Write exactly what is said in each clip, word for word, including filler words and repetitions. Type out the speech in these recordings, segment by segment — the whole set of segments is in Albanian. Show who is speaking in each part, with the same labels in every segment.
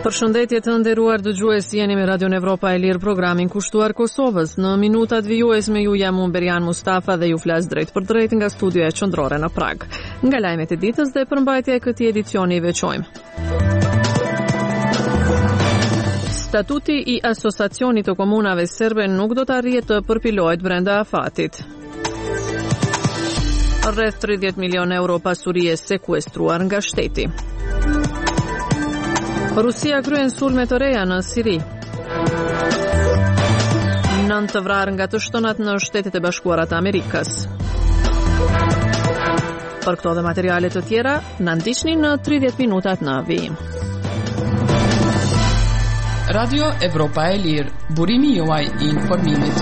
Speaker 1: Përshëndetje të nderuar dëgjues, jeni me Radio Evropa e Lirë, programin kushtuar Kosovës. Në minutat vijues me ju jam unë Berian Mustafa dhe ju flas drejt për drejt nga studioja qendrore në Prag. Nga lajmet e ditës dhe përmbajtja e këtij edicioni i veçojmë. Statuti i Asociacionit të Komunave Serbe nuk do të arrihet të përpilohet brenda afatit. Rreth tridhjetë milionë euro pasuri e sekuestruar nga shteti. Rusia kryen sulme të reja në Siri. Nëntë të vrarë nga të shtonat në Shtetet e Bashkuara të Amerikës. Për këto dhe materiale të tjera, na ndiqni në tridhjetë minutat në vijim.
Speaker 2: Radio Evropa e Lirë, burimi juaj i informimit.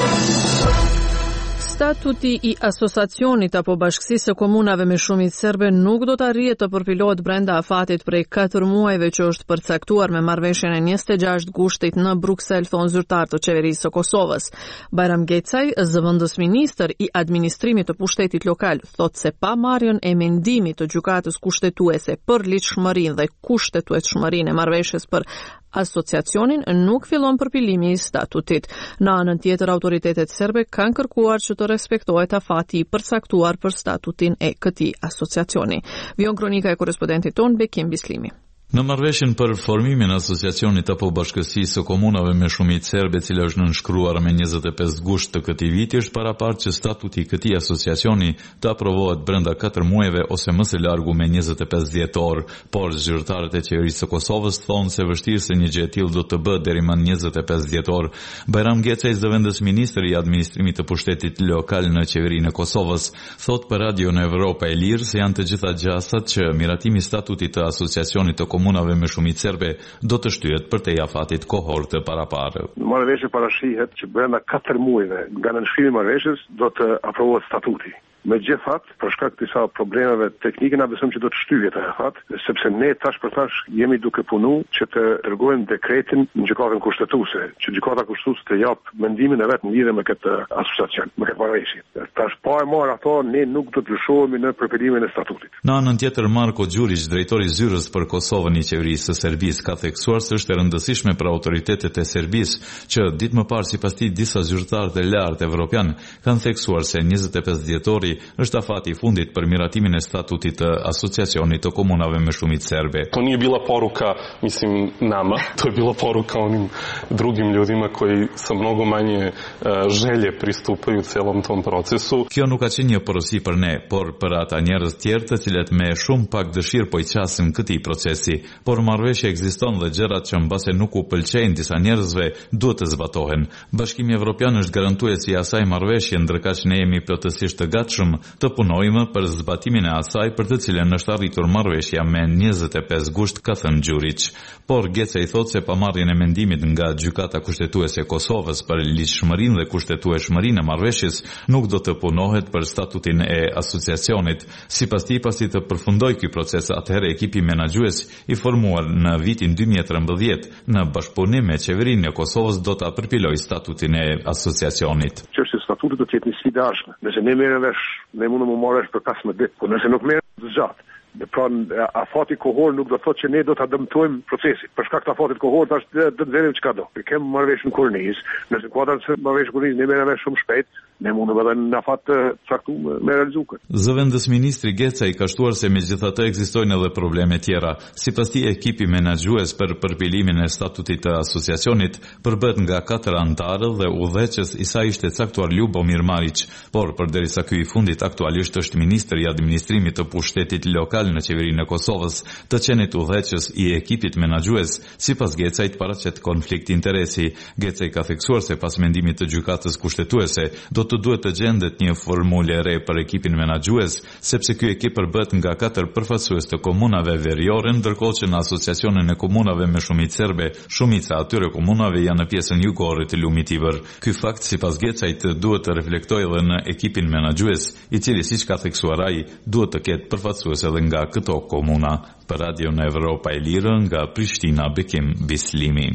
Speaker 1: Statuti i Asociacionit apo Bashkësisë së Komunave me Shumicë Serbe nuk do të arrihet të përpilohet brenda afatit prej katër muajve që është përcaktuar me marrëveshjen e njëzet e gjashtë gushtit në Bruksel, thon zyrtar të qeverisë së Kosovës. Bajram Gecaj, zëvendës ministër i administrimit të pushtetit lokal, thot se pa marrjen e mendimit të gjykatës kushtetuese për ligjshmërinë dhe kushtetueshmërinë e marrëveshjes për asociacionin nuk fillon përpilimi i statutit. Në anën tjetër, autoritetet serbe kanë kërkuar që të respektohet afati i përcaktuar për statutin e këtij asociacioni. Vion kronika e korrespondentit ton Bekim Bislimi.
Speaker 3: Në marrëveshjen për formimin e asociacionit apo bashkësisë së komunave me shumicë serbe, e cila është nënshkruar me njëzet e pesë gusht të këtij viti, është paraparë që statuti i këtij asociacioni të aprovohet brenda katër muajve ose më së largu me njëzet e pesë dhjetor, por zyrtarët e qeverisë së Kosovës thonë se vështirë se një gjë e tillë do të bëhet deri më njëzet e pesë dhjetor. Bajram Gecaj, zëvendës ministër i administrimit të pushtetit lokal në qeverinë e Kosovës, thot për Radio në Evropa e Lirë se janë të gjitha gjasat që miratimi i statutit të asociacionit të komunave me shumicë serbe do të shtyhet për te afatit kohor të paraparë.
Speaker 4: Marrëveshja parashihet që brenda katër muajve nga nënshkrimi i marrëveshjes do të aprovohet statuti. Megjithatë, për shkak të disa problemeve teknike, na besojmë që do të shtyhet ai afat, sepse ne tash për tash jemi duke punu që të dërgojmë dekretin në gjykatën kushtetuese, që gjykata kushtetuese të jap mendimin e vet në lidhje me këtë asociacion, me këtë marrëveshje. Tash pa e marrë ato, ne nuk do të lëshohemi në përpilimin e statutit.
Speaker 3: Në anën tjetër, Marko Gjurić, drejtori i zyrës për Kosovën i qeverisë së Serbisë, ka theksuar se është e rëndësishme për autoritetet e Serbisë që ditë më parë sipas tij disa zyrtarë të lartë evropian kanë theksuar se njëzet e pesë dhjetori është afati i fundit për miratimin e statutit të asociacionit të komunave me shumicë serbe.
Speaker 5: To nije bila poruka, mislim, nama, to je bila poruka onim drugim ljudima koji sa mnogo manje uh, želje pristupaju celom tom procesu.
Speaker 3: Kjo nuk ka qenë një porosi për ne, por për ata njerëz tjerë të cilët me shumë pak dëshirë po i qasin këtij procesi, por marrëveshja ekziston dhe gjërat që mbase nuk u pëlqejnë disa njerëzve duhet të zbatohen. Bashkimi Evropian është garantuesi i asaj marrëveshje, ndërkaq ne jemi plotësisht të gatshëm të punojmë për zbatimin e asaj për të cilën është arritur marrëveshja me njëzet e pesë gusht, ka thënë Gjurić. Por Gecaj thotë se pamarrjen e mendimit nga gjykata kushtetuese e Kosovës për ligjshmërinë dhe kushtetueshmërinë e marrëveshjes nuk do të punohet për statutin e asociacionit. Sipas tij, pasi të përfundoj ky proces, atëherë ekipi menaxhues i formuar në vitin dy mijë e trembëdhjetë në bashkëpunim me qeverinë e Kosovës do ta përpilojë statutin e asociacionit.
Speaker 4: Çështja e statutit do të jetë një sfidë dashme. Nëse ne merrem vesh, ne mundëm të marrësh për pesëmbëdhjetë ditë, por nëse nuk merrem të gjatë, dhe pra afati kohor nuk do thotë që ne do ta dëmtojmë procesin. Për shkak të afatit kohor tash do të vërim çka do. Ne kemi marrëveshjen Kornis, nëse kuadrat se marrëveshjen Kornis ne merrem vesh shumë shpejt, ne mundëm edhe në afat të caktuar me realizuar.
Speaker 3: Zëvendës ministri Gecaj ka shtuar se megjithatë ekzistojnë edhe probleme tjera. Sipas tij, ekipi menaxhues për përpilimin e statutit të asociacionit përbëhet nga katër anëtarë dhe udhëheqës i saj ishte caktuar Ljubomir Marić, por përderisa ky i fundit aktualisht është ministri i administrimit të pushtetit lokal në qeverinë e Kosovës, të qenit udhëheqës i ekipit menaxhues, sipas Gecajt paraqet konflikt interesi. Gecaj ka theksuar se pas mendimit të gjykatës kushtetuese do të duhet të gjendet një formulë e re për ekipin menaxhues, sepse ky ekip përbëhet nga katër përfaqësues të komunave veriore, ndërkohë që në asociacionin e komunave me shumicë serbe, shumica atyre komunave janë në pjesën jugore të lumit i Ivër. Ky fakt sipas Gecajt duhet të reflektojë edhe në ekipin menaxhues, i cili siç ka theksuar ai, duhet të ketë përfaqësues edhe nga këto komuna. Për Radio në Evropa e Lirë, nga Prishtina, Bekim Bislimi.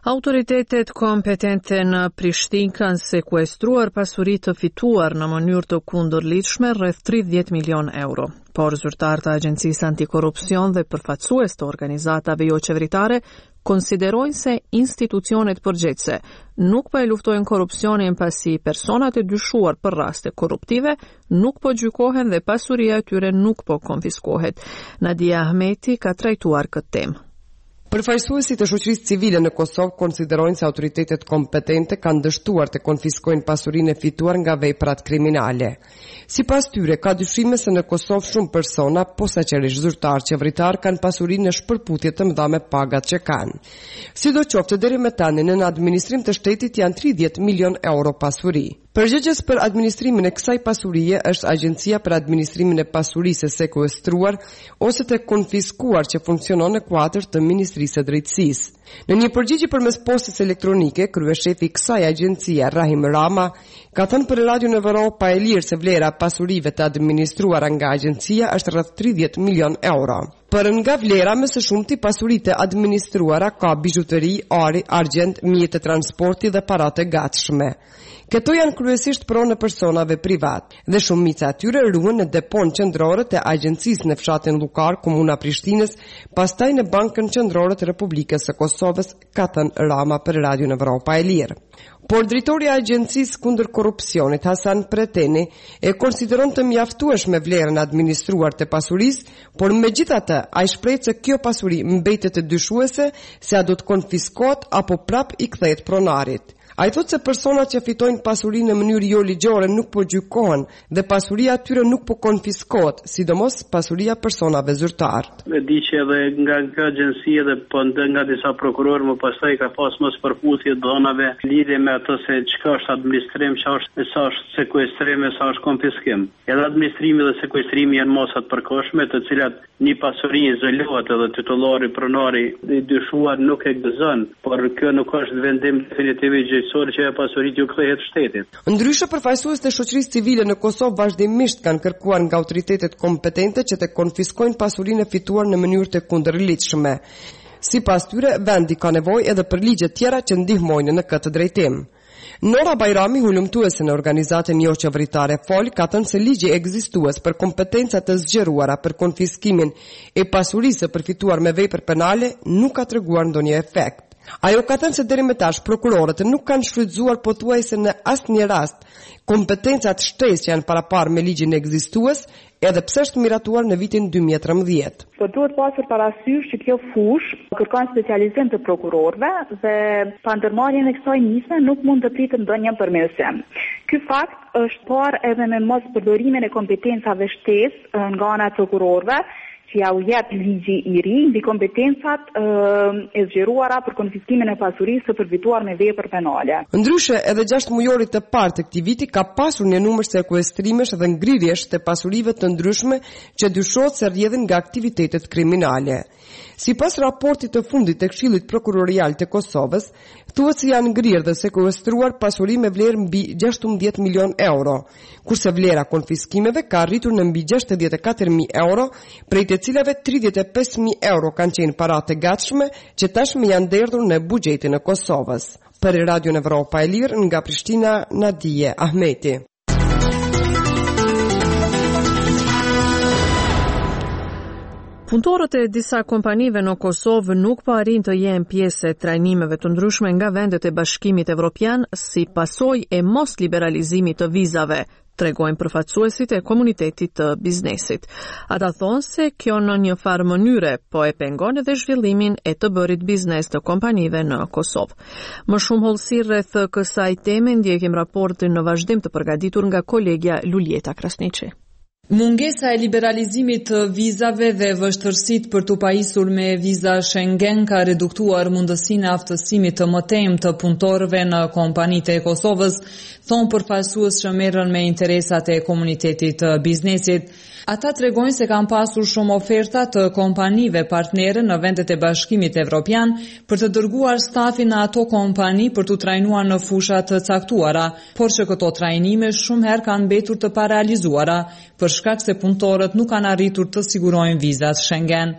Speaker 1: Autoritetet kompetente në Prishtinë kanë sekuestruar pasuri të fituar në mënyrë të kundërlidhshme rreth tridhjetë milion euro. Por zyrtarët e Agjencisë Antikorrupsion dhe përfaqësues të organizatave jo qeveritare konsiderojnë se institucionet përgjegjëse nuk po e luftojnë korrupsionin pasi personat e dyshuar për raste korruptive nuk po gjykohen dhe pasuria e tyre nuk po konfiskohet. Nadia Ahmeti ka trajtuar këtë temë.
Speaker 6: Përfaqësuesit e shoqërisë civile në Kosovë konsiderojnë se autoritetet kompetente kanë dështuar të konfiskojnë pasurinë e fituar nga veprat kriminale. Sipas tyre, ka dyshime se në Kosovë shumë persona, posaçërisht zyrtar qeveritar, kanë pasurinë në shpërputje të mëdha me pagat që kanë. Sidoqoftë, deri më tani në administrim të shtetit janë tridhjetë milion euro pasuri. Përgjegjës për administrimin e kësaj pasurie është Agjencia për Administrimin e Pasurisë së Sekuestruar ose të konfiskuar që funksionon në kuadër të Ministrisë së Drejtësisë. Në një përgjigje përmes postës elektronike, kryeshefi i kësaj agjencie, Rahim Rama, ka thënë për Radio Evropa e Lirë se vlera e pasurive të administruara nga agjencia është rreth tridhjetë milion euro. Për nga vlera më së shumti pasuritë administruara ka bizhuteri, ari, argjend, mjet të transporti dhe paratë gatshme. Këto janë kryesisht pronë personave privat dhe shumica e tyre ruhen në depon qendrore të agjencisë në fshatin Llukar, komuna Prishtinës, pastaj në Bankën Qendrore të Republikës së Kosovës, ka thënë Rama për Radio Evropa e Lirë. Por drejtori i Agjencisë kundër korrupsionit, Hasan Preteni, e konsideron të mjaftueshme vlerën administruar të pasurisë, por megjithatë ai shpreh se kjo pasuri mbetet të dyshuese se a do të konfiskohet apo prap i kthehet pronarit. Ai thotë se personat që fitojnë pasurinë në mënyrë jo ligjore nuk po gjykohen dhe pasuria e tyre nuk po konfiskohet, sidomos pasuria personave zyrtar.
Speaker 7: E di që edhe nga nga agjencia dhe po nga disa prokurorë më pastaj ka pas mos përputhje dhënave lidhje me ato se çka është administrim, çka është sa është sekuestrim, sa është konfiskim. Edhe administrimi dhe sekuestrimi janë mosa të përkohshme, të cilat një pasuri izolohet edhe titullari pronari i dyshuar nuk e gëzon, por kjo nuk është vendim definitiv i që e pasurit ju kthehet shtetit.
Speaker 6: Ndryshe, përfaqësues të shoqërisë civile në Kosovë vazhdimisht kanë kërkuar nga autoritetet kompetente që të konfiskojnë pasurinë e fituar në mënyrë të kundërlidhshme. Sipas tyre, vendi ka nevojë edhe për ligje tjera që ndihmojnë në këtë drejtim. Nora Bajrami, hulumtuese në organizatën jo qeveritare Fol, ka thënë se ligji ekzistues për kompetencat të zgjeruara për konfiskimin e pasurisë së përfituar me vepër penale nuk ka treguar ndonjë efekt. Ajo ka thënë se deri më tash prokurorët nuk kanë shfrytzuar pothuajse në asnjë rast kompetencat shtesë që janë paraparë me ligjin ekzistues, edhe pse është miratuar në vitin dy mijë e trembëdhjetë.
Speaker 8: Po duhet pasur parasysh që kjo fushë kërkon specializim të prokurorëve dhe pa ndërmarrjen e kësaj nisme nuk mund të pritet ndonjë përmirësim. Ky fakt është parë edhe me mos përdorimin e kompetencave shtesë nga ana e prokurorëve, që ja u jep ligji i ri mbi kompetencat e, e zgjeruara për konfiskimin e pasurisë së përfituar me vepër penale.
Speaker 6: Ndryshe, edhe gjashtë mujorit të parë të këtij viti ka pasur një numër sekuestrimesh dhe ngrirjesh të pasurive të ndryshme që dyshohet se rrjedhin nga aktivitetet kriminale. Sipas raportit të fundit të Këshillit Prokurorial të Kosovës, thuhet se janë ngrirë dhe sekuestruar pasuri me vlerë mbi gjashtëmbëdhjetë milion euro, kurse vlera konfiskimeve ka arritur në mbi gjashtëdhjetë e katër mijë euro, prej të cilave tridhjetë e pesë mijë euro kanë qenë para të gatshme që tashmë janë derdhur në buxhetin e Kosovës. Për Radio Evropa e Lirë nga Prishtina, Nadia Ahmeti.
Speaker 1: Punëtorët e disa kompanive në Kosovë nuk po arrin të jenë pjesë e trajnimeve të ndryshme nga vendet e Bashkimit Evropian si pasojë e mos liberalizimit të vizave, tregojnë përfaqësuesit e komunitetit të biznesit. Ata thonë se kjo në një farë mënyre po e pengon edhe zhvillimin e të bërit biznes të kompanive në Kosovë. Më shumë hollësi rreth kësaj teme ndjekim raportin në vazhdim të përgatitur nga kolegja Luljeta Krasniqi.
Speaker 9: Mungesa e liberalizimit të vizave dhe vështërsitë për të pajisur me viza Schengen ka reduktuar mundësinë e aftësimit të mëtejmë të punëtorëve në kompanitë e Kosovës, thonë përfaqësues që merren me interesat e komunitetit të biznesit. Ata tregojnë se kanë pasur shumë oferta të kompanive partnere në vendet e Bashkimit Evropian për të dërguar stafin në ato kompani për të trajnuar në fusha të caktuara, por që këto trajnime shumë herë kanë mbetur të parealizuara për shkak se punëtorët nuk kanë arritur të sigurojnë vizat Schengen.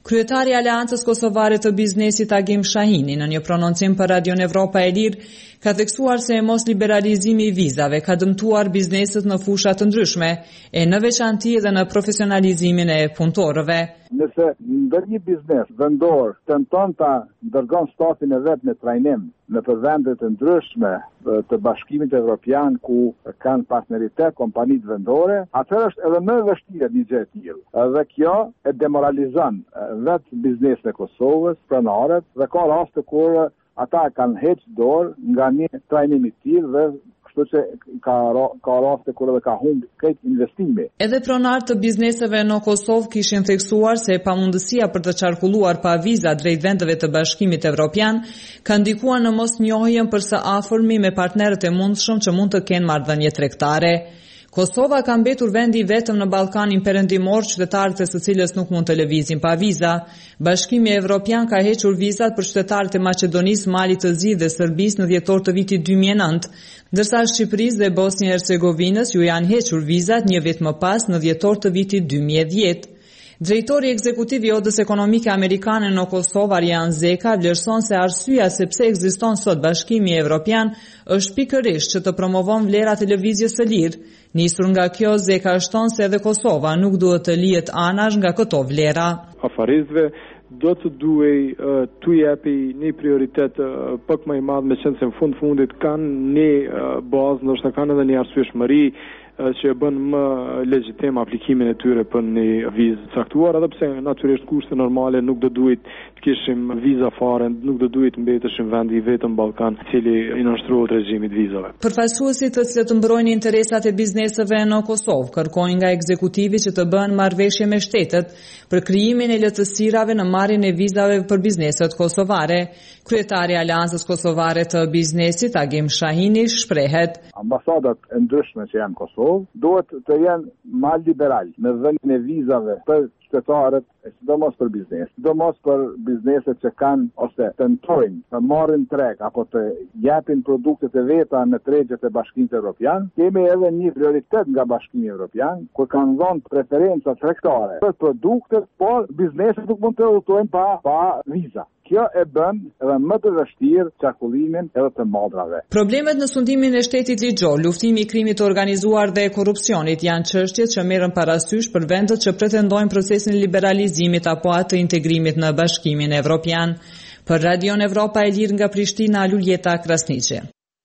Speaker 9: Kryetari i Aleancës Kosovare të Biznesit Agim Shahini në një prononcim për Radion Evropa e Lirë ka theksuar se mos liberalizimi i vizave ka dëmtuar bizneset në fusha të ndryshme, e në veçanti edhe në profesionalizimin e punëtorëve.
Speaker 10: Nëse ndër një biznes vendor tenton ta dërgon statin e vet në trajnim në për vende të ndryshme të Bashkimit Evropian ku kanë partneritet kompanitë vendore, atëherë është edhe më e vështirë një gjë e tillë. Dhe kjo e demoralizon vetë biznesin e Kosovës, pronarët, dhe ka raste kur ata kanë heqë dorë nga një trajnim i tillë dhe kështu që ka, ka raste kur edhe ka humbur këtë investimi.
Speaker 9: Edhe pronarët të bizneseve në Kosovë kishin theksuar se pamundësia për të qarkulluar pa viza drejt vendeve të Bashkimit Evropian ka ndikuar në mosnjohjen për së afërmi me partnerët e mundshëm që mund të kenë marrëdhënie tregtare. Kosova ka mbetur vendi vetëm në Ballkanin Perëndimor qytetarët e së cilës nuk mund të lëvizin pa viza. Bashkimi Evropian ka hequr vizat për qytetarët e Maqedonisë, Malit të Zi dhe Serbisë në dhjetor të vitit dy mijë e nëntë, ndërsa Shqipërisë dhe Bosnjë Hercegovinës ju janë hequr vizat një vit më pas në dhjetor të vitit dy mijë e dhjetë. Drejtori ekzekutiv i Odës Ekonomike Amerikane në Kosovë, Arjan Zeka, vlerëson se arsyeja sepse ekziston sot Bashkimi Evropian është pikërisht që të promovon vlerat e lëvizjes së lirë. Nisur nga kjo, Zeka shton se edhe Kosova nuk duhet të lihet anash nga këto vlera.
Speaker 11: Afarizve do të duhej uh, të jepi një prioritet uh, pak më i madh, me qenë se në fund fundit kanë një uh, bazë, ndoshta kanë edhe një arsyeshmëri që e bën më legjitim aplikimin e tyre për një vizë caktuar, edhe pse natyrisht kushte normale nuk do duhet të kishim viza fare, nuk do duhet mbeteshim vendi vetëm Ballkan, i cili i nënshtrohet regjimit vizave.
Speaker 9: Përfaqësuesit të cilët mbrojnë interesat e bizneseve në Kosovë kërkojnë nga ekzekutivi që të bëhen marrëveshje me shtetet për krijimin e lehtësirave në marrjen e vizave për bizneset kosovare. Kryetari i Aleancës Kosovare të Biznesit, Agim Shahini, shprehet:
Speaker 10: Ambasadat e ndryshme që janë në Kosovë duhet të jenë më liberal në dhënien e vizave për qytetarët, e sidomos për biznes, sidomos për bizneset që kanë ose tentojnë të marrin treg apo të japin produktet e veta në tregjet e Bashkimit Evropian. Kemi edhe një prioritet nga Bashkimi Evropian, ku kanë dhënë preferenca tregtare për produktet, por bizneset nuk mund të udhtojnë pa pa viza. Kjo e bën edhe më të vështirë qarkullimin edhe të modrave.
Speaker 9: Problemet në sundimin e shtetit ligjor, luftimi i krimit të organizuar dhe korrupsionit janë çështjet që merren parasysh për vendet që pretendojnë procesin e liberalizimit apo atë të integrimit në Bashkimin Evropian. Për Radion Evropa e Lirë nga Prishtina, Luljeta Krasniqi.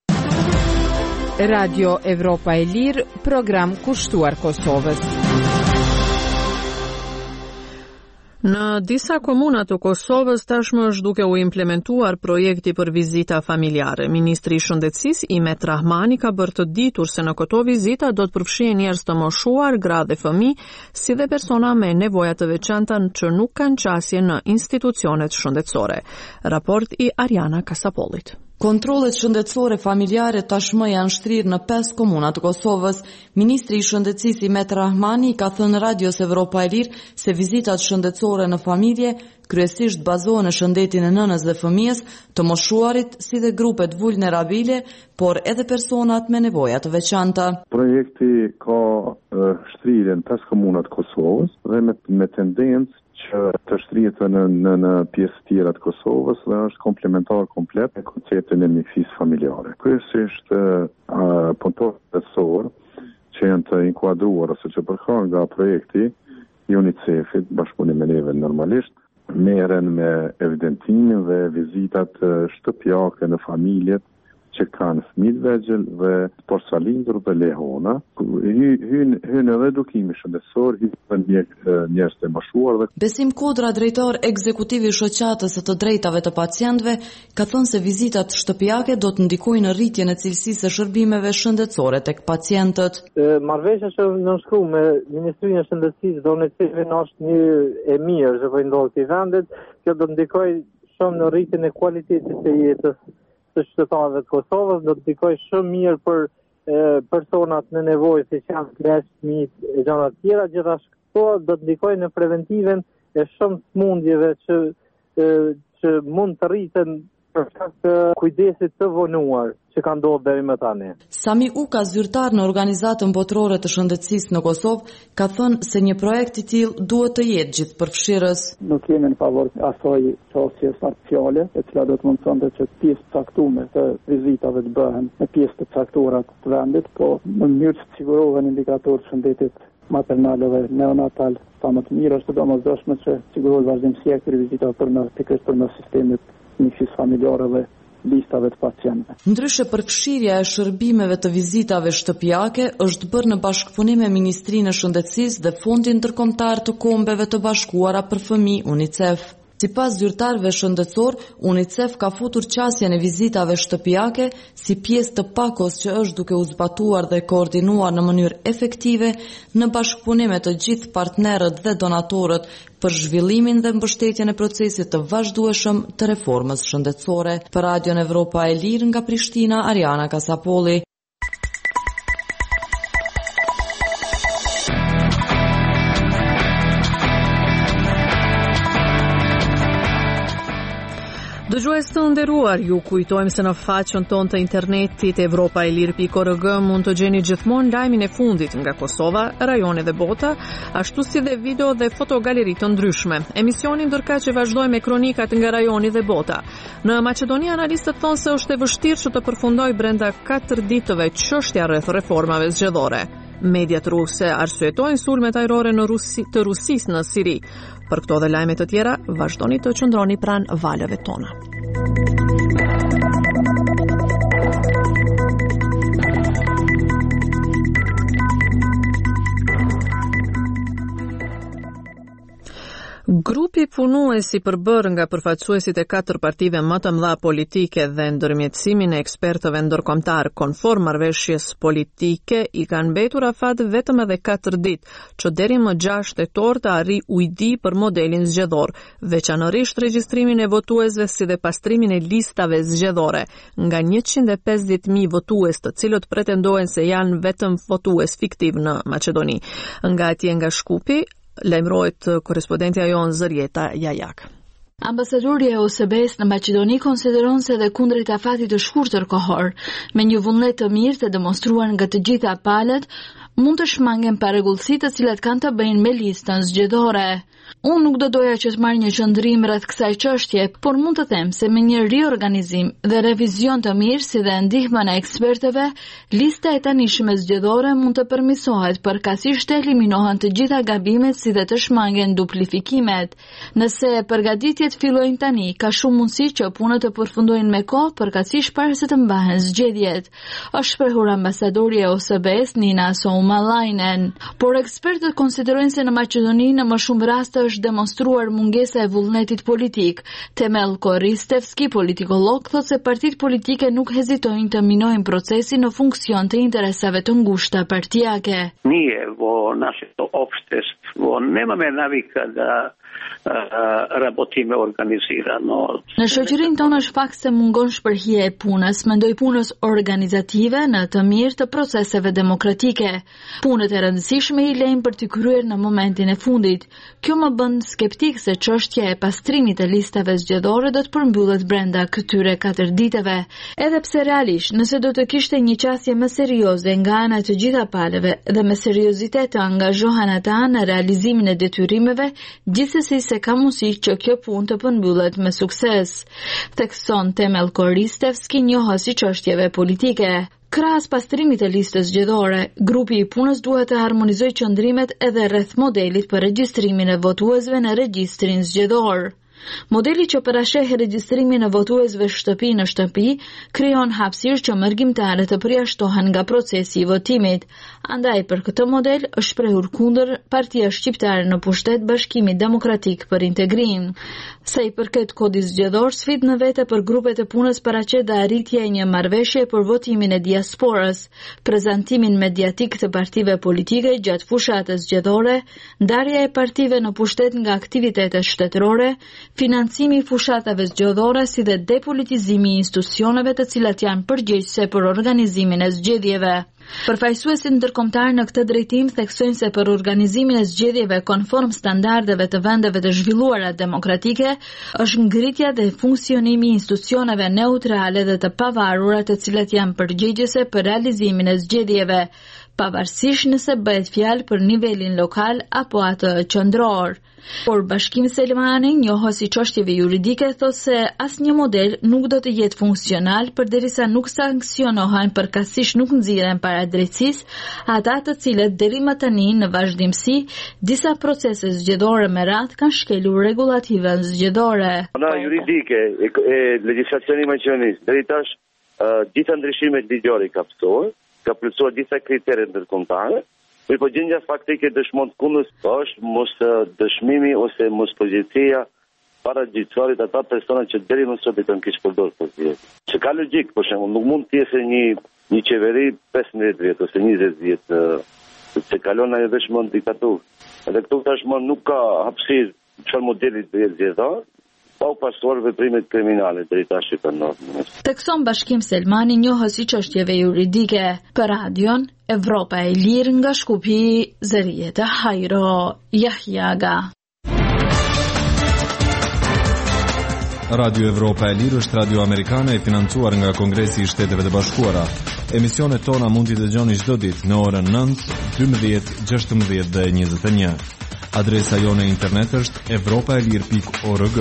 Speaker 12: Radio Evropa e Lirë, program kushtuar Kosovës.
Speaker 1: Në disa komuna të Kosovës tashmë është duke u implementuar projekti për vizita familjare. Ministri i Shëndetësisë Imet Rahmani ka bërë të ditur se në këto vizita do të përfshihen njerëz të moshuar, gra dhe fëmijë, si dhe persona me nevoja të veçanta që nuk kanë qasje në institucionet shëndetësore. Raport i Ariana Kasapollit.
Speaker 13: Kontrollet shëndetësore familjare tashmë janë shtrirë në pesë komuna të Kosovës. Ministri i Shëndetësisë Imet Rahmani ka thënë Radios Evropa e Lirë se vizitat shëndetësore në familje kryesisht bazohen në shëndetin e nënës dhe fëmijës, të moshuarit, si dhe grupet vulnerabile, por edhe personat me nevoja të veçanta.
Speaker 10: Projekti ka shtrirje në pesë komuna të Kosovës dhe me, me tendencë që të shtrihet në, në, në pjesë tjera të Kosovës dhe është komplementar komplet me konceptin e mjekësisë familjare. Kryesisht punëtorët shëndetësor që janë të inkuadruar ose që përkrohen nga projekti i UNICEF-it, bashkëpunim me neve normalisht, merren me evidentimin dhe vizitat shtëpiake në familjet që kanë fëmijë të vegjël dhe porsalindur dhe lehona. Hynë hyn edhe edukimi shëndetësor, hynë njerëz të moshuar dhe
Speaker 13: Besim Kodra, drejtor ekzekutivi i shoqatës së të drejtave të pacientëve, ka thënë se vizitat shtëpiake do të ndikojnë në rritjen e cilësisë së shërbimeve shëndetësore tek pacientët.
Speaker 14: Marrëveshja që nënshkru me Ministrinë e Shëndetësisë dhe UNICEF-in është një e mirë që po ndodh këtij vendit, kjo do të ndikojë shumë në rritjen e cilësisë së jetës të qytetarëve të Kosovës, do të ndikojë shumë mirë për e, personat në nevojë, si që janë pleqë, fëmijë e gjëra të tjera, gjithashtu do të ndikojë në preventiven e shumë smundjeve që e, që mund të rriten për shkak të kujdesit të vonuar që që ka ndodhur deri më tani.
Speaker 13: Sami Uka, zyrtar në organizatën botërore të shëndetësisë në Kosovë, ka thënë se një projekt i tillë duhet të jetë gjithëpërfshirës.
Speaker 15: Nuk jemi në favor asoj çështje parciale, e cila do të mundësonte që pjesë të caktuar të vizitave të bëhen në pjesë të caktuara të vendit, po në mënyrë që sigurohen indikatorët të shëndetit maternal dhe neonatal sa më të mirë, është domosdoshme që sigurohet vazhdimësia e këtyre vizitave për në pikërisht për në sistemit mjekësisë familjare dhe listave të pacientëve.
Speaker 13: Ndryshe, përfshirja e shërbimeve të vizitave shtëpiake është bërë në bashkëpunim me Ministrinë e Shëndetësisë dhe Fondin Ndërkombëtar të Kombeve të Bashkuara për Fëmijë UNICEF. Sipas zyrtarëve shëndetësor, UNICEF ka futur qasjen e vizitave shtëpiake si pjesë të pakos që është duke u zbatuar dhe koordinuar në mënyrë efektive në bashkëpunim me të gjithë partnerët dhe donatorët për zhvillimin dhe mbështetjen e procesit të vazhdueshëm të reformës shëndetësore. Për Radion Evropa e Lirë nga Prishtina, Ariana Kasapolli.
Speaker 1: Dëgjues të nderuar, ju kujtojmë se në faqen tonë të internetit evropa e lirë pikë org mund të gjeni gjithmonë lajmin e fundit nga Kosova, rajone dhe bota, ashtu si dhe video dhe fotogaleri të ndryshme. Emisioni ndërkaq që vazhdojmë me kronikat nga rajoni dhe bota. Në Maqedoni analistët thonë se është e vështirë që të përfundoj brenda katër ditëve çështja rreth reformave zgjedhore. Mediat ruse arsyetojnë sulmet ajrore në Rusi, të Rusisë në Siri. Për këto dhe lajme të tjera, vazhdoni të qëndroni pranë valëve tona. Grupi punuesi përbërë nga përfaqësuesit e katër partive më të mëdha politike dhe ndërmjetësimin e ekspertëve ndërkombëtar konform marrëveshjes politike i kanë mbetur afat vetëm edhe katër ditë, që deri më gjashtë tetor të arri ujdi për modelin zgjedhor, veçanërisht regjistrimin e votuesve si dhe pastrimin e listave zgjedhore. Nga njëqind e pesëdhjetë mijë votues, të cilët pretendojnë se janë vetëm votues fiktiv në Maqedoni. Nga atje nga Shkupi, lajmërohet korrespondentja jon Zërieta Jajak.
Speaker 16: Ambasadori e O S B-s në Maqedoni konsideron se dhe kundrejt afatit të shkurtër kohor, me një vullnet të mirë të demonstruar nga të gjitha palët, mund të shmangen parregullsi të cilat kanë të bëjnë me listën zgjedhore. Unë nuk do doja që të marrë një qëndrim rreth kësaj çështje, por mund të them se me një riorganizim dhe revizion të mirë si dhe ndihmën e ekspertëve, lista e tanishme zgjedhore mund të përmirësohet përkatësisht të eliminohen të gjitha gabimet si dhe të shmangen duplifikimet. Nëse përgatitjet fillojnë tani, ka shumë mundësi që punët të përfundojnë me kohë përkatësisht para se të mbahen zgjedhjet, është shprehur ambasadori e O S B-s Nina Soumalainen. Por ekspertët konsiderojnë se në Maqedoni në më shumë raste është demonstruar mungesa e vullnetit politik. Temel Koristevski, politikolog, thotë se partitë politike nuk hezitojnë të minojnë procesin në funksion të interesave të ngushta partijake.
Speaker 17: Nije vo našето opštestvo, vo nemame navika da rabotime organizirano.
Speaker 16: Në shoqërinë tonë është fakt se mungon shpërhija e punës, mendoj punës organizative në të mirë të proceseve demokratike. Punët e rëndësishme i lejmë për të kryer në momentin e fundit. Kjo më bën skeptik se çështja e pastrimit të listave zgjedhore do të përmbyllet brenda këtyre katër ditëve. Edhe pse realisht, nëse do të kishte një qasje më serioze nga ana e të gjitha palëve dhe me seriozitet të angazhohen ata në realizimin e detyrimeve, gjithsesi se ka mundësi që kjo punë të përmbyllet me sukses, thekson Temel Koristevski, njohës i çështjeve politike. Krahas pastrimit të listës zgjedhore, grupi i punës duhet të harmonizojë qëndrimet edhe rreth modelit për regjistrimin e votuesve në regjistrin zgjedhor. Modeli që parasheh regjistrimin e votuesve shtëpi në shtëpi krijon hapësirë që mërgjimtarët të përjashtohen nga procesi i votimit. Andaj për këtë model është shprehur kundër Partia Shqiptare në pushtet Bashkimi Demokratik për Integrim. Sa i përket kodit zgjedhor, sfidë në vete për grupet e punës paraqet dhe arritja e një marrëveshje për votimin e diasporës, prezantimin mediatik të partive politike gjatë fushatës zgjedhore, ndarja e partive në pushtet nga aktivitetet shtetërore, financimi i fushatave zgjedhore si dhe depolitizimi i institucioneve të cilat janë përgjegjëse për organizimin e zgjedhjeve. Përfaqësuesit ndërkombëtar në këtë drejtim theksojnë se për organizimin e zgjedhjeve konform standardeve të vendeve të zhvilluara demokratike është ngritja dhe funksionimi i institucioneve neutrale dhe të pavarura të cilat janë përgjegjëse për realizimin e zgjedhjeve, pavarësisht nëse bëhet fjalë për nivelin lokal apo atë qendror. Por Bashkim Selmani, njohës i çështjeve juridike, thotë se asnjë model nuk do të jetë funksional përderisa nuk sanksionohen përkatësisht nuk nxirren para drejtësisë ata të cilët deri më tani në vazhdimsi disa procese zgjedhore me radhë kanë shkelur rregullativën zgjedhore.
Speaker 18: Ana juridike e, e legjislacioni maqedonisë deri tash uh, gjitha ndryshimet ligjore i kapsuar, ka plotësuar disa kritere ndërkombëtare. Mirë po gjendja faktike dëshmon kundës është mos dëshmimi ose mos pozícia para gjyqtarit ata persona që deri më sot e kanë kishë përdorur pozitë. Që ka logjik, për shembull, nuk mund të jetë një një qeveri pesëmbëdhjetë vjet ose njëzet vjet se kalon ajo dëshmon diktaturë. Edhe këtu tashmë nuk ka hapësirë çfarë modeli të jetë zgjedhor, pa u pasuar veprimet kriminale deri tash që kanë ndodhur.
Speaker 16: Tekson Bashkim Selmani, njohës i çështjeve juridike, për radion Evropa e Lirë nga Shkupi, Zërijet e Hajro, Jahjaga.
Speaker 19: Radio Evropa e Lirë është radio amerikane e financuar nga Kongresi i Shteteve të Bashkuara. Emisionet tona mund t'i dëgjoni çdo ditë në orën nëntë, dymbëdhjetë, gjashtëmbëdhjetë dhe njëzet e një. Adresa jone internet është evropaelir pikë org.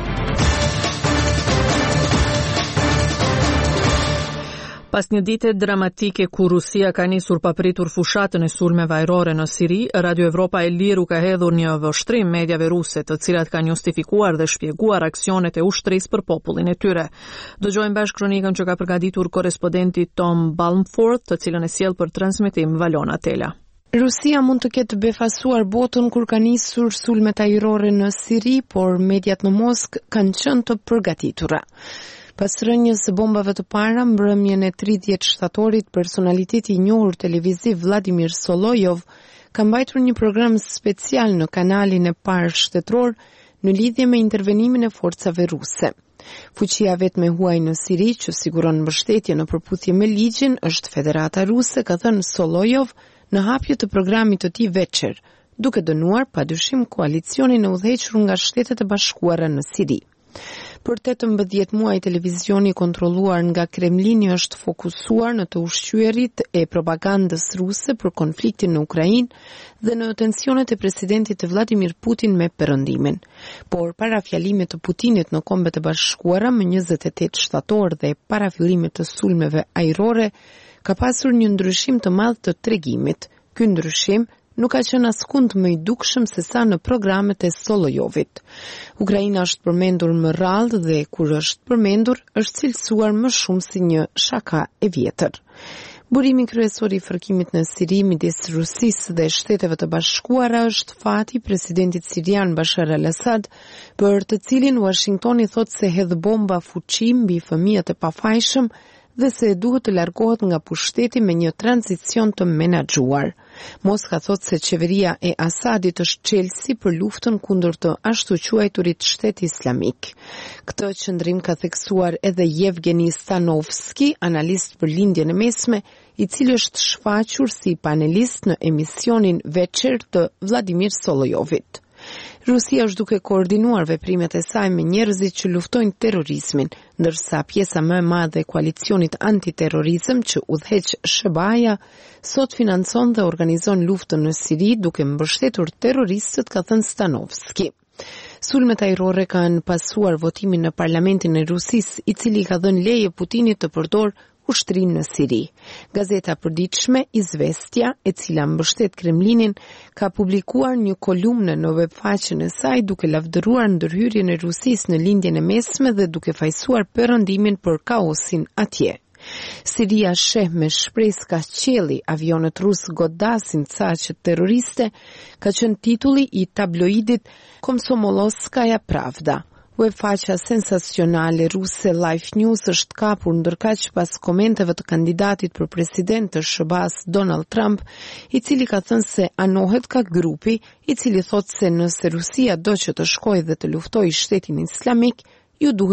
Speaker 1: Pas një dite dramatike ku Rusia ka nisur papritur fushatën e sulmeve ajrore në Siri, Radio Evropa e Lirë u ka hedhur një vështrim mediave ruse, të cilat kanë justifikuar dhe shpjeguar aksionet e ushtrisë për popullin e tyre. Dëgjojmë bashkë kronikën që ka përgatitur korrespondenti Tom Balmforth, të cilën e sjell për transmetim Valona Tela.
Speaker 12: Rusia mund të ketë befasuar botën kur ka nisur sulmet ajrore në Siri, por mediat në Moskë kanë qenë të përgatitura. Pas rënjës së bombave të para, mbrëmjen e tridhjetë shtatorit, personaliteti i njohur televiziv Vladimir Solojov ka mbajtur një program special në kanalin e parë shtetëror në lidhje me intervenimin e forcave ruse. Fuqia vetme huaj në Siri që siguron mbështetje në përputhje me ligjin është Federata Ruse, ka thënë Solojov në hapje të programit të tij veçer, duke dënuar padyshim koalicionin e udhëhequr nga Shtetet e Bashkuara në Siri. Për tetëmbëdhjetë muaj televizioni kontrolluar nga Kremlini është fokusuar në të ushqyerit e propagandës ruse për konfliktin në Ukrainë dhe në tensionet e presidentit Vladimir Putin me Perëndimin. Por para fjalimit të Putinit në Kombet e Bashkuara më njëzet e tetë shtator dhe para fillimit të sulmeve ajrore, ka pasur një ndryshim të madh të tregimit. Ky ndryshim nuk ka qenë askund më i dukshëm se sa në programet e Solojovit. Ukraina është përmendur më rrallë dhe kur është përmendur është cilësuar më shumë si një shaka e vjetër. Burimi kryesor i fërkimit në Siri midis Rusisë dhe Shteteve të Bashkuara është fati presidentit sirian Bashar al-Assad, për të cilin Washingtoni thotë se hedh bomba fuqi mbi fëmijët e pafajshëm dhe se duhet të largohet nga pushteti me një tranzicion të menaxhuar. Moska thot se qeveria e Asadit është çelësi për luftën kundër të ashtu quajturit shteti islamik. Këtë qëndrim ka theksuar edhe Yevgeni Stanovski, analist për lindjen e mesme, i cili është shfaqur si panelist në emisionin veçer të Vladimir Solojovit. Rusia është duke koordinuar veprimet e saj me njerëzit që luftojnë terrorizmin, ndërsa pjesa më e madhe e koalicionit antiterrorizëm që udhëheq Shëbaja sot financon dhe organizon luftën në Siri duke mbështetur terroristët, ka thënë Stanovski. Sulmet ajrore kanë pasuar votimin në parlamentin e Rusisë, i cili ka dhënë leje Putinit të përdor ushtrinë në Siri. Gazeta përditshme Izvestja, e cila mbështet Kremlinin, ka publikuar një kolumnë në webfaqen e saj duke lavdëruar ndërhyrjen e Rusisë në lindjen e mesme dhe duke fajsuar perëndimin për kaosin atje. Siria sheh me shpresë ka qelli, avionet rusë godasin caqet terroriste, ka qenë titulli i tabloidit Komsomolskaja Pravda. Webfaqja sensacionale ruse Life News është kapur ndërkaq pas komenteve të kandidatit për president të Shëbas Donald Trump, i cili ka thënë se anohet ka grupi i cili thotë se nëse Rusia do që të shkojë dhe të luftojë shtetin islamik, ju duhet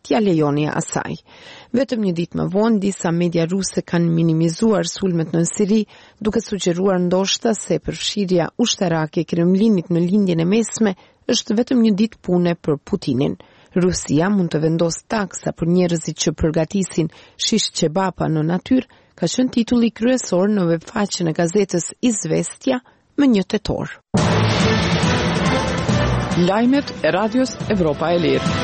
Speaker 12: t'ia lejoni asaj. Vetëm një ditë më vonë, disa media ruse kanë minimizuar sulmet në Siri, duke sugjeruar ndoshta se përfshirja ushtarake e Kremlinit në lindjen e mesme është vetëm një ditë pune për Putinin. Rusia mund të vendos taksa për njerëzit që përgatisin shish qebapa në natyrë, ka qenë titulli kryesor në webfaqen e gazetës Izvestja më një tetor.
Speaker 2: Lajmet e Radios Evropa e Lirë.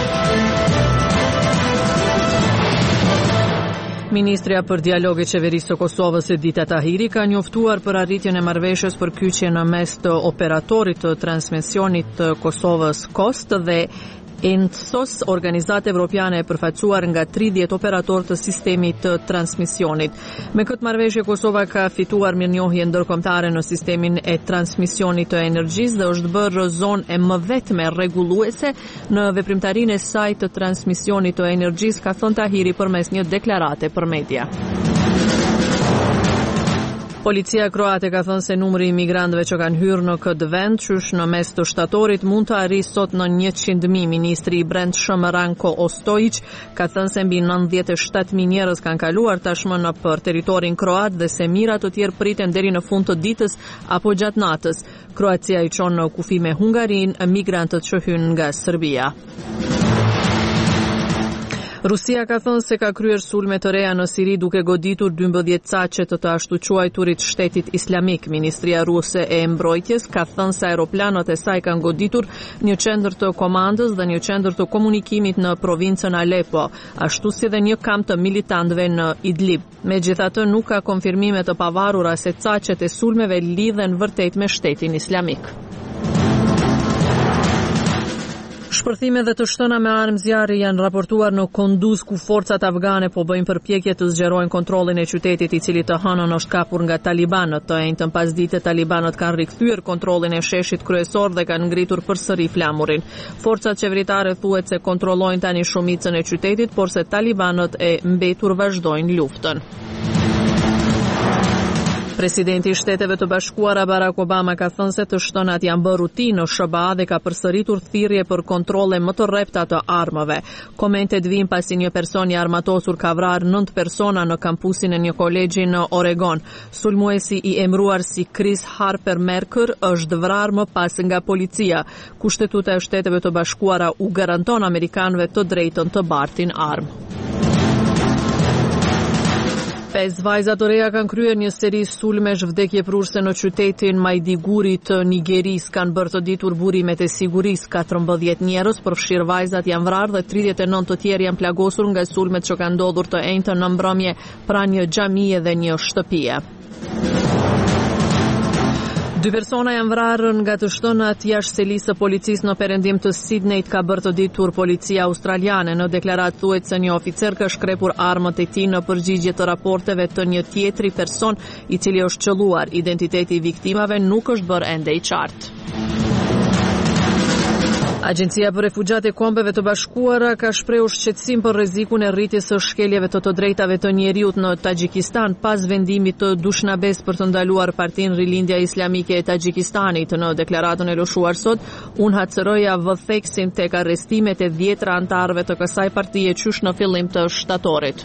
Speaker 1: Ministrja për dialog e qeverisë së Kosovës Edita Tahiri ka njoftuar për arritjen e marrëveshjes për kyçje në mes të operatorit të transmisionit të Kosovës Kost dhe E N T S O S, organizatë evropiane e përfaqësuar nga tridhjetë operatorë të sistemit të transmisionit. Me këtë marrëveshje Kosova ka fituar mirënjohje ndërkombëtare në sistemin e transmisionit të energjisë dhe është bërë zonë e mëdhetme rregulluese në veprimtarinë e saj të transmisionit të energjisë, ka thënë Tahiri përmes një deklarate për media. Policia kroate ka thënë se numri i migrantëve që kanë hyrë në këtë vend, qysh në mes të shtatorit, mund të arrijë sot në njëqind mijë. Ministri i Brendshëm Ranko Ostojić ka thënë se mbi nëntëdhjetë e shtatë mijë njerëz kanë kaluar tashmë në për territorin kroat dhe se mira të tjerë priten deri në fund të ditës apo gjatë natës. Kroacia i çon në kufi me Hungarinë migrantët që hyn nga Serbia. Rusia ka thënë se ka kryer sulme të reja në Siri duke goditur dymbëdhjetë caçe të të ashtu quajturit shtetit islamik. Ministria ruse e mbrojtjes ka thënë se aeroplanët e saj kanë goditur një qendër të komandës dhe një qendër të komunikimit në provincën Aleppo, ashtu si dhe një kamp të militantëve në Idlib. Megjithatë, nuk ka konfirmime të pavarura se caçet e sulmeve lidhen vërtet me shtetin islamik. Shpërthime dhe të shtëna me armë zjarri janë raportuar në Kunduz, ku forcat afgane po bëjnë përpjekje të zgjerojnë kontrollin e qytetit, i cili të hënën është kapur nga talibanët. Të njëjtën pasdite talibanët kanë rikthyer kontrollin e sheshit kryesor dhe kanë ngritur përsëri flamurin. Forcat qeveritare thuhet se kontrollojnë tani shumicën e qytetit, por se talibanët e mbetur vazhdojnë luftën. Presidenti i Shteteve të Bashkuara Barack Obama ka thënë se të shtënat janë bërë rutinë në S B A dhe ka përsëritur thirrje për kontrolle më të rrepta të armëve. Komentet vijnë pasi një person i armatosur ka vrarë nëntë persona në kampusin e një kolegji në Oregon. Sulmuesi i emëruar si Chris Harper Mercer është vrarë më pas nga policia. Kushtetuta e Shteteve të Bashkuara u garanton amerikanëve të drejtën të bartin armë. Pesë vajza të reja kanë kryer një seri sulmesh vdekjeprurse në qytetin Maiduguri të Nigerisë. Kanë bërë të ditur burimet e sigurisë. katërmbëdhjetë njerëz, përfshirë vajzat, janë vrarë dhe tridhjetë e nëntë të tjerë janë plagosur nga sulmet që kanë ndodhur të njëjtën në mbrëmje pranë një xhamie dhe një shtëpie. Dy persona janë vrarë nga të shtënat jashtë selisë së policisë në perëndim të Sydneyt, ka bërë të ditur policia australiane. Në deklaratë thuhet se një oficer ka shkrepur armët e tij në përgjigje të raporteve të një tjetri person i cili është qelluar. Identiteti i viktimave nuk është bërë ende i qartë. Agjencia për Refugjat e Kombeve të Bashkuara ka shprehur shqetësim për rrezikun e rritjes së shkeljeve të të drejtave të njeriut në Tagjikistan pas vendimit të Dushnabes për të ndaluar Partinë Rilindja Islamike e Tagjikistanit. Në deklaratën e lëshuar sot, U N H C R-ja vë theksin tek arrestimet e dhjetra anëtarëve të kësaj partie qysh në fillim të shtatorit.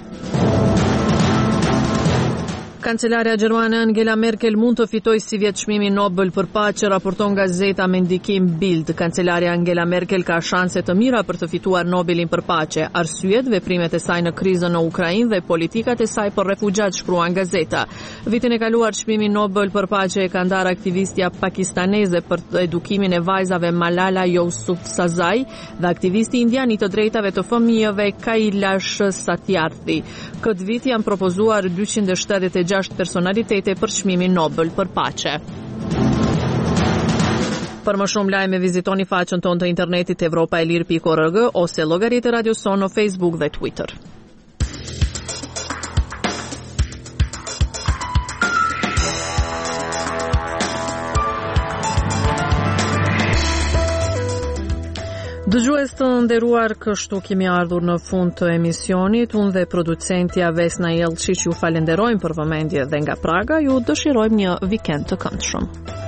Speaker 1: Kancelarja gjermane Angela Merkel mund të fitojë si vjet çmimin Nobel për paqe, raporton gazeta me ndikim Bild. Kancelarja Angela Merkel ka shanse të mira për të fituar Nobelin për paqe. Arsyet, veprimet e saj në krizën në Ukrainë dhe politikat e saj për refugjat, shkruan gazeta. Vitin e kaluar çmimin Nobel për paqe e ka ndarë aktivistja pakistaneze për edukimin e vajzave Malala Yousafzai dhe aktivisti indian i të drejtave të fëmijëve Kailash Satyarthi. Këtë vit janë propozuar dyqind e shtatëdhjetë e gjashtë personalitete për çmimin Nobel për paqe. Për më shumë lajme vizitoni faqen tonë të internetit evropaelir pikë org ose llogaritë e Radio Son në Facebook dhe Twitter. Dëgjues të nderuar, kështu kemi ardhur në fund të emisionit. Unë dhe producentja Vesna Jellçiç ju falenderojmë për vëmendje dhe nga Praga ju dëshirojmë një vikend të këndshëm.